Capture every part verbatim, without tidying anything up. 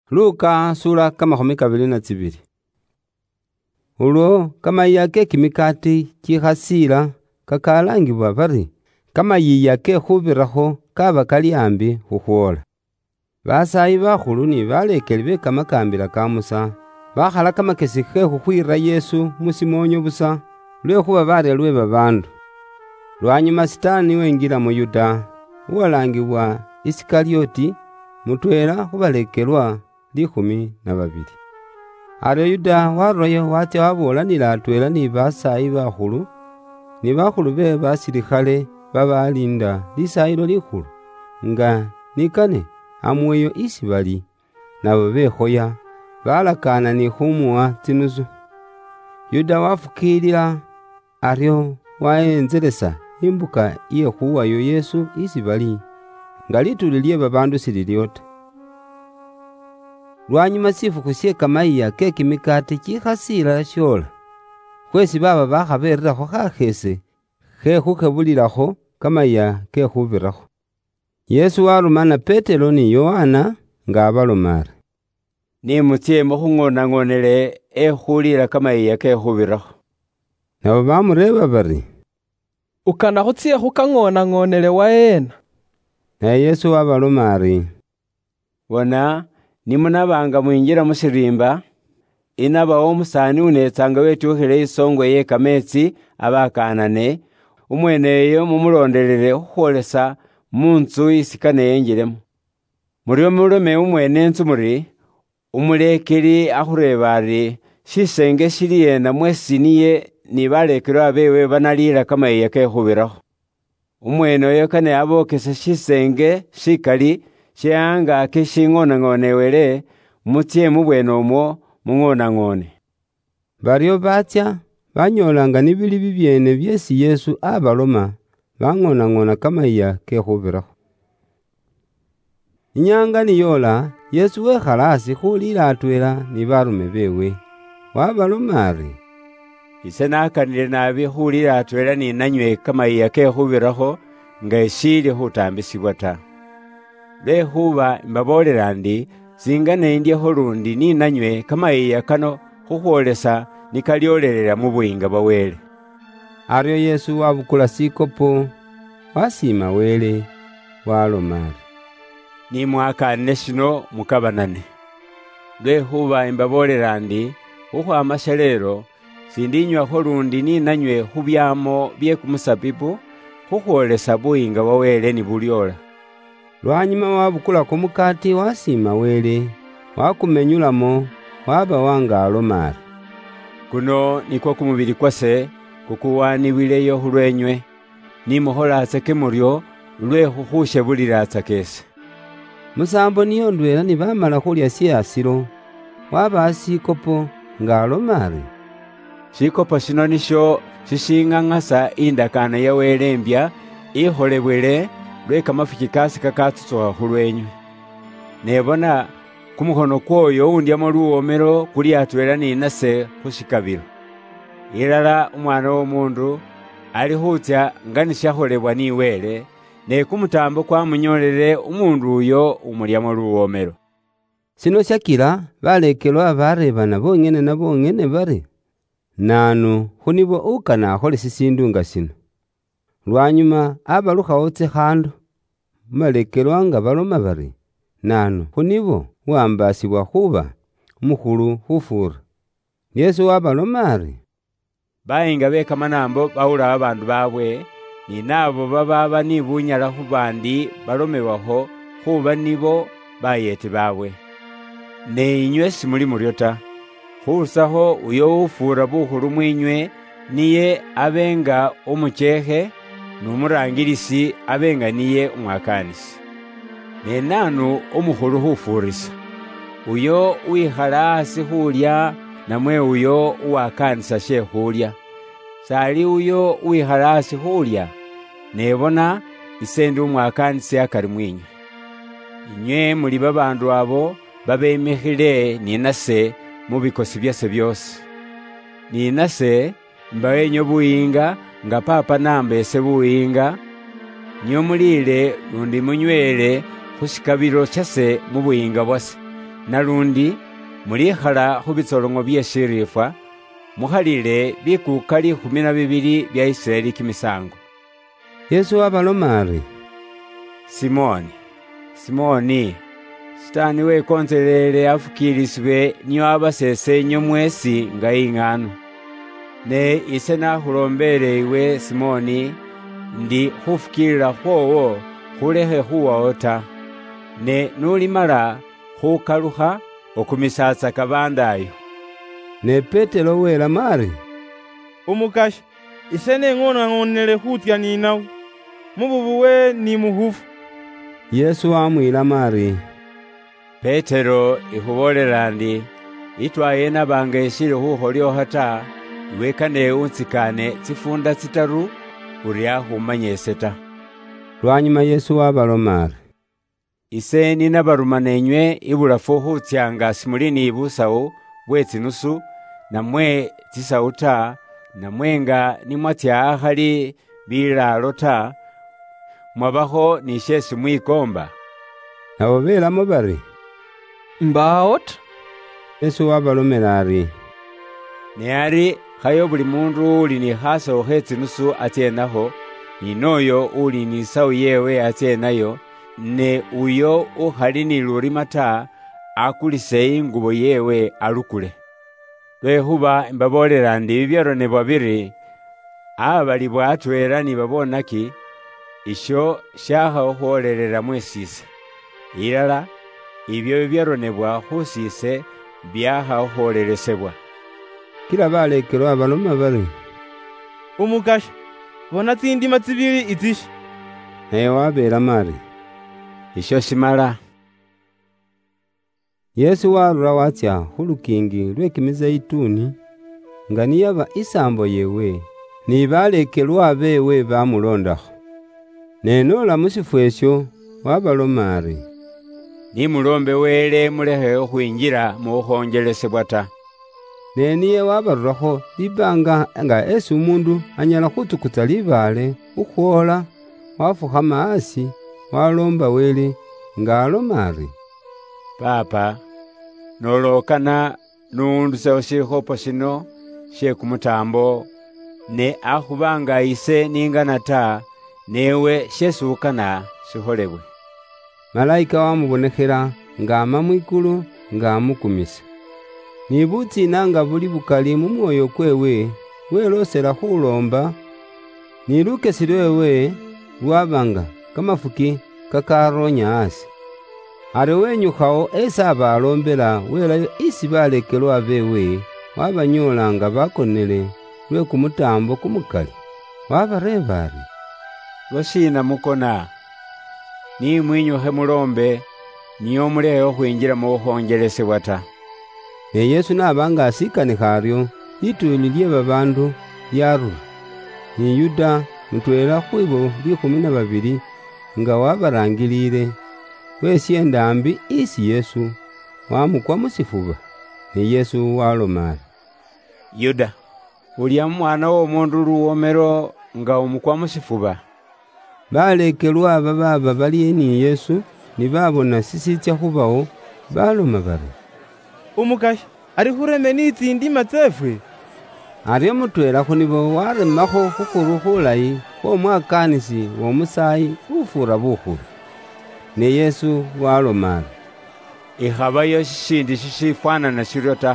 Luka sura kamakhomi kabili na tsibili. Ulwo kamayiya ke kimikati kikhasila kakalangibwa bari kamayiya ke khubirakho kaba kali ambi khukhwola. Basayi bakhulu ni balekeli be kamakambila ka Musa bakhala kamakesi ke khukhwira Yesu musimonyo busa lwekhuba barya lwe babandu. Lwanyuma Sitani wengila mu Yuda uwalangibwa Isikarioti, mutwela khubalekelwa likhumi na babili. Aryo Yuda warurayo watya wabolanila atwela ni basayi bakhulu ni bakhulu be basilikhale babalinda lisayilo likhulu, nga nikane amuweyo isi bali, nabo bekhoya balakana ni khumuwa tsinusu. Yuda wafukilila aryo wayenzelesa imbuka iye khuwayo Yesu isi bali, nga lituli lye babandu sililyo ta. Lwanyuma sifukhu sye kamayiya ke kimikati kikhasila shola, khwesi baba bakhabererakho khakhese khe khukhebulilakho kamayiya ke khubirakho. Yesu warumana Petelo ni Yohana nga abaloma ari, nimutsye mukhung'onang'onele ekhulila kamayiya ke khubirakho. Nabo bamureba bari, ukana khutsye khukang'onang'onele waena? Naye Yesu wabaloma ari, bona nimunabanga mwinjira musirimba, inabawo umusani unetsanga wetukhile isongwe ye kametsi abakanane, umweneyo mumulondelele khukhwolesa muntsu isikane yenjilemo. Muryo mulome umwene ntsu muri, umulekeli akhureba ari shisenge shili yena mwesi niye ni balekelwa bewe banalila kamayiya ke khubirakho. Umwenoyo kane abokese shisenge shikali sheangake shing'onang'onewele, mutsye mubwene omwo mung'onang'one. Baryo batsya banyolanga nibili bibyene byesi Yesu abaloma, bang'onang'ona kamayiya ke khubirakho. Inyanga niyola, Yesu wekhala asi khulila atwela ni barume bewe, wabaloma ari, ise nakanile nabi khulila atwela ni nanywe kamayiya ke khubirakho nga ishili khutambisibwa ta. Lwekhuba imbabolela ndi singa nendyekho lundi ni nanywe kamayiya kano khukhwolesa nikalyolelela mu buyinga bwa Wele. Aryo Yesu wabukula sikopo, wasima Wele, waloma ari, nimwakanile shino mukabanane. Lwekhuba imbabolela ndi khukhwama shalelo sindinywakho lundi ni nanywe khubyamo bye kumusabibu khukhwolesa buyinga bwa Wele ni bulyola. Lwanyuma wabukulako mukati wasima Wele, wakumenyulamo, waba wanga aloma ari, kuno nikwo kumubili kwase kukuwaniwileyo khulwenywe, nimukholatsake muryo lwe khukhushebulilatsa kese. Musambo niyo ndwela ni bamala khulya syasilo, waba sikopo nga aloma ari, shikopo shino nisho shishing'ang'asa indakana ya Wele mbya ikholebwele lwe kamafiki kasi kakatsutsukha khulwenywe. Nebona kumukhono kwoyo undyamo luwomelo kuli atwela ni nase khushikabilo. Ilala umwana w'omundu ali khutsya nga nishakholebwa ni Wele, ne kumutambo kwamunyolele umundu uyo umulyamo luwomelo. Sino shakila balekelwa barebana bongene na bongene bari, nanu khunibo ukana akhole sisindu nga sino. Lwanyuma abalukhawo tsikhandu, mubalekelwa nga baloma bari, nanu khunibo wambasibwa khuba mukhulu khufura. Yesu wabaloma ari, bayinga be kamanambo bawula babandu babwe, ni nabo bababa ni bunyala khubandi balomebwakho khuba nibo bayeti babwe. Ne inywe simuli muryo ta. Khusakho uyo ufura bukhulu mwinywe niye abenga umuchekhe, numurangilisi abenga niye umwakanisi. Ne nanu umukhulu khufurisa, uyo uikhala asi khulya namwe uyo uwakanisa she khulya. Sali uyo uikhala asi khulya, nebona ise ndi umwakanisi akari mwinywe. Inywe muli babandu abo babemikhile ni nase mu bikosi byase byose. Ni nase mbawenyo buyinga nga papa nambese buyinga, niyo mulile lundi munywele khushikabilo chase mu buyinga bwase. nalundi mulikhala khubitsolongo bye shirifwa, mukhalile bikuka likhumi na bibili bya Israeli kimisango. Yesu wabaloma ari, Simoni, Simoni, Sitani wekonzelele afukiliswe niyo abasese nyo mwesi nga ing'ano. Ne ise nakhulombele iwe Simoni, ndi khufukilila khwowo khulekhe khuwawo ta. Ne nulimala khukalukha okumisatsa kabandayo. Ne Petelo welama ari, Umukasha, ise neng'onang'onele khutya ninawe, mububuwe ni muhufu. Yesu wamwilama ari, Petero ikhubolela ndi, itwaye nabanga ishili khukholyoha ta, iwekane unsikane tsifunda tsitaru, uri akhumanyese ta. Lwanyuma Yesu wabaloma ari, Ise ninabaruma nenywe ibulafu khutsyanga simuli ni busawu bwe tsinusu, namwe tsisawu ta, namwenga nimwatsya akhali bilalo ta, mwabakho ni shesi mwikomba. nabo belamo bari, Mbawo ta. Yesu wabalomela ari, Ne ari khayo buli mundu uli ni khasawu khe tsinusu atsyenakho, ni noyo uli ni sawu yewe atsyenayo, ne uyo ukhali ni lurima ta, akulise ingubo yewe alukule. Lwekhuba imbabolela ndi bibyaronebwa biri, abalibwa atwela ni babonaki, isho shakhawo khwolelela mwesise. Ilala, ibyo bibyaronebwa khusise byakhawo khwolelesebwa. Kila balekelwa baloma bari, Umukasha, bona tsindima tsibili itsishi. naye wabelama ari, Isho simala. Yesu warura watsya khulukingi lwe kimizeituni, nga niyaba isambo yewe, ni balekelwa bewe bamulondakho. Nenola musifu esyo wabaloma ari, Nimulombe wele mulekhe okhwinjila mukhonjelesebwa ta. neniye wabarurakho libanga nga esi umundu anyala khutukutsa libale ukhwola, wafukhama asi, walomba wele nga aloma ari, Papa, nolokana nuundusewo shikhopo shino she kumutambo, ne akhubanga ise ningana ta, newe shesukana shikholebwe. Malayika wamubonekhela nga ama mwikulu nga amukumisa. Ni butsina nga buli bukali mu mwoyo kwewe, welosela khulomba, ni lukesi lwewe lwabanga kamafuki kakaronya asi. Ari wenyukhawo esi abalombela welayo isi balekelwa bewe, wabanyola nga bakonele lwe kumutambo kumukali. Wabareba ari, Lwashina mukona, ni mwinyukhe mulombe, niyo mulekhe okhwinjila mukhonjelesebwa ta. Ne Yesu nabanga asikanikha aryo, lituli lye babandu lyarura. Ni Yuda mutwela khwibo likhumi na babili nga wabarangilile, wesye ndambi isi Yesu, wamukwa musifuba. Ne Yesu waloma ari, Yuda, ulya mwana w'omundu luwomero nga umukwa musifuba. Balekelwa bababa bali ni Yesu, ni babona sisitsya khubawo, baloma bari, Umukasha, ari khureme ni tsindima tsefwe. aryo mutwela khunibo waremakho khukhuru khulayi khwomwakanisi w'omusayi ufura bukhulu. Ne Yesu waloma ari, Ikhabayo shishindi shishifwanana shiryo ta.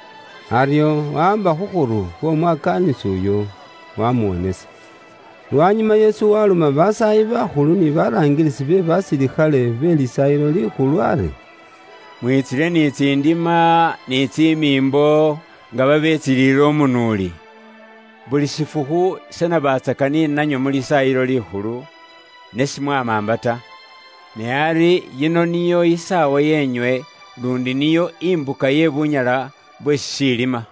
aryo wamba khukhuru khwomwakanisi uyo wamuwonesa. Lwanyuma Yesu waloma basayi bakhulu ni barangilisi be basilikhale be lisayilo likhulu ari, Mwitsile ni tsindima ni tsimimbo nga babetsilile omunuli. Buli shifukhu senabatsaka ni nanyo mulisayilo likhulu, nesimwamamba ta. Ne ari yino niyo isawa yenywe, lundi niyo imbuka ye bunyala bwe shilima.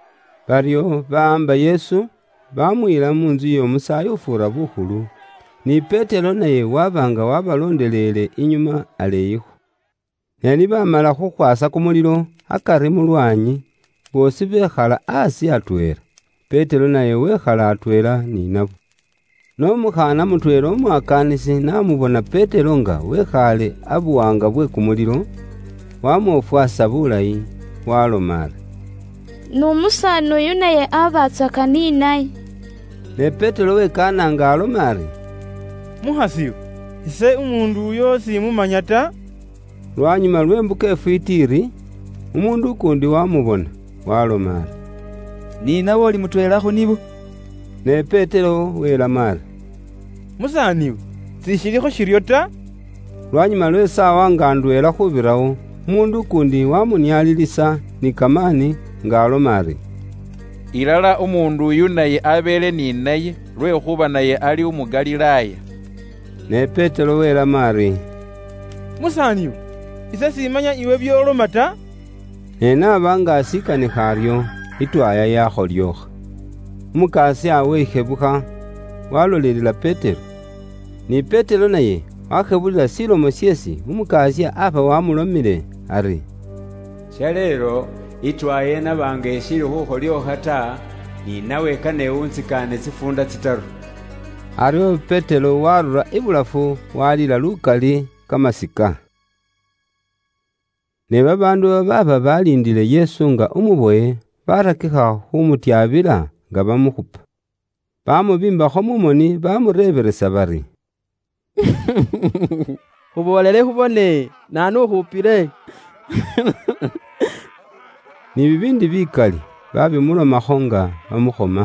Baryo baamba Yesu bamwila munzu y'omusayi ufura bukhulu, ni Petelo naye wabanga wabalondelele inyuma aleyikho. Neni bamala khukhwasa kumulilo akari mu lwanyi, bosi bekhala asi atwela. Petelo naye wekhala atwela ni nabo. Nomukhana mutwela omwakanisi namubona Petelo nga wekhale abuwanga bwe kumulilo, wamofwasa bulayi waloma ari, n'umusani uyu naye abatsaka ni naye. Ne Petero wekana nga aloma ari, muhasiwe, ise umundu uyo simumanya ta. Lwanyuma lw'embuka efwitiri, umundu ukundi wamubona waloma ari, ni nawe oli mutwelakho nibo. Ne Petero welama ari, musaniwe, sishilikho shiryo ta. Lwanyuma lw'esawa nga ndwela khubirawo, umundu ukundi wamunyalilisa ni kamani nga aloma ari, ilala umundu uyu naye abele ni naye lwekhuba naye ali umugalilaya. Ne Petero welama ari, musaniwe, ise simanya iwe byoloma ta. Enaba nga asikanikha aryo, itwaya yakholyokha. Umukasi awe ikhebukha walolelela Petero. Ni Petero naye wakhebulila silomo syesi umukasi apa wamulomile ari, shalelo itwaye nabanga eshili khukholyokha ta, ni nawe kane unsikane tsifunda tsitaru. Aryo Petero warura ibulafu walila lukali kamasika. Ne babandu baba balindile Yesu nga umuboye barakikha khumutyabila nga bamukhupa. Bamubimbakho mumoni bamureberesa bari, Khubolele khubone nanu khupile. Ni bibindi bikali babimulomakho nga bamukhoma.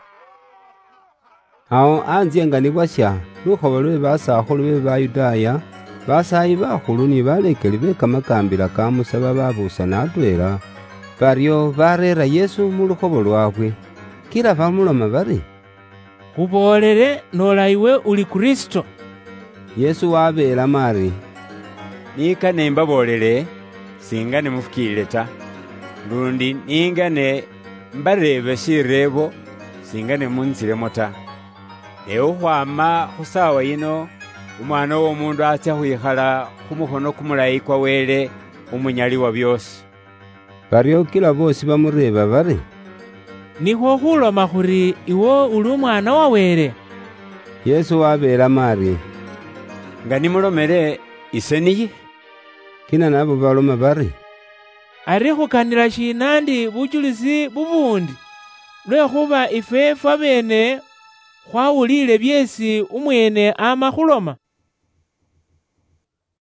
Awo anzye nga nibwasha lukhoba lwe basakhulu be Bayudaya, basayi bakhulu ni balekeli be kamakambila ka Musa bababusana atwela, baryo barera Yesu mu lukhobo lwabwe. Kila bamuloma bari, khubolele nola iwe uli Kristo. Yesu wabelama ari, Nikane mbabolele, singane mufukile ta. Lundi ningane mbarebe shirebo, singane munzilemo ta. Ewo khwama khusawa yino, umwana w'omundu atya khwikhala khumukhono kumulayi kwa Wele umunyali wa byosi. baryo kila bosi bamureba bari, Nikhwo khuloma khuri iwo uli umwana wa Wele. Yesu wabelama ari, Nga nimulomele ise niye. kina nabo baloma bari, Ari khukanila shinandi buchulisi bubundi, lwekhuba ife fwabene khwawulile byesi umwene ama khuloma.